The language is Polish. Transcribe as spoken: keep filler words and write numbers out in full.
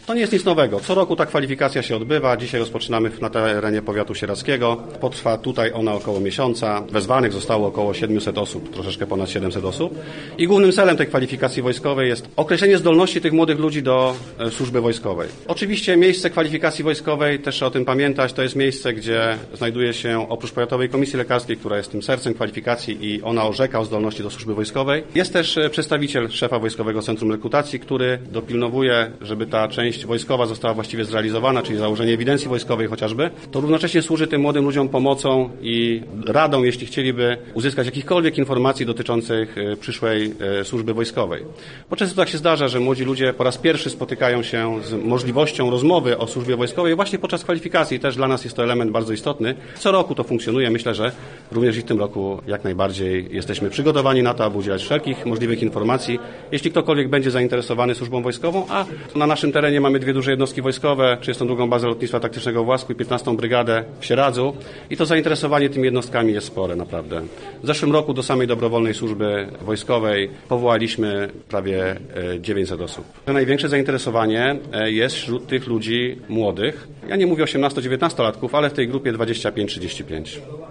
To nie jest nic nowego. Co roku ta kwalifikacja się odbywa. Dzisiaj rozpoczynamy na terenie powiatu sieradzkiego. Potrwa tutaj ona około miesiąca. Wezwanych zostało około siedemset osób, troszeczkę ponad siedemset osób. I głównym celem tej kwalifikacji wojskowej jest określenie zdolności tych młodych ludzi do e, służby wojskowej. Oczywiście miejsce kwalifikacji wojskowej, też trzeba o tym pamiętać, to jest miejsce, gdzie znajduje się oprócz Powiatowej Komisji Lekarskiej, która jest tym sercem kwalifikacji i ona orzeka o zdolności do służby wojskowej. Jest też e, przedstawiciel szefa Wojskowego Centrum Rekrutacji, który dopilnowuje, żeby ta część wojskowa została właściwie zrealizowana, czyli założenie ewidencji wojskowej chociażby. To równocześnie służy tym młodym ludziom pomocą i radą, jeśli chcieliby uzyskać jakichkolwiek informacji dotyczących e, przyszłej e, służby wojskowej. Bo często tak się zdarza, że młodzi ludzie po raz pierwszy spotykają się z możliwością rozmowy o służbie wojskowej właśnie podczas kwalifikacji. Też dla nas jest to element bardzo istotny. Co roku to funkcjonuje. Myślę, że również i w tym roku jak najbardziej jesteśmy przygotowani na to, aby udzielać wszelkich możliwych informacji. Jeśli ktokolwiek będzie zainteresowany służbą wojskową, a na naszym terenie mamy dwie duże jednostki wojskowe, trzydziestą drugą Bazę Lotnictwa Taktycznego w Łasku i piętnastą Brygadę w Sieradzu i to zainteresowanie tymi jednostkami jest spore naprawdę. W zeszłym roku do samej dobrowolnej służby wojskowej powołaliśmy prawie dziewięćset osób. Największe zainteresowanie jest wśród tych ludzi młodych. Ja nie mówię osiemnasto-dziewiętnastolatków, ale w tej grupie dwadzieścia pięć trzydzieści pięć.